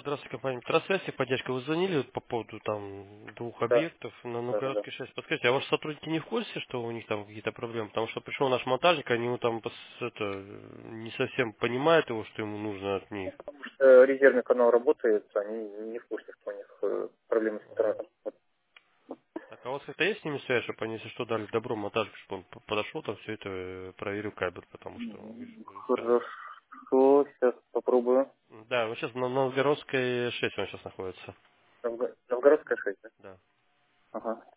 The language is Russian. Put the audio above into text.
Здравствуйте, компания Метросвязь, поддержка. Вы звонили вот по поводу там двух Да, объектов на да. Новгородской 6. Подскажите, а ваши сотрудники не в курсе, что у них там какие-то проблемы? Потому что пришел наш монтажник, они его там не совсем понимают его, что ему нужно от них. Резервный канал работает, они не в курсе, что у них проблемы с Мгм. интернетом. Так, а у вас как-то есть с ними связь, чтобы они, если что, дали добро монтажнику, чтобы он подошел, там все это проверил кабель, потому что, видишь, вы сказали. Хорошо, сейчас попробую. Да, вот сейчас на Новгородской 6 он сейчас находится. Новгородская 6, да? Да. Ага.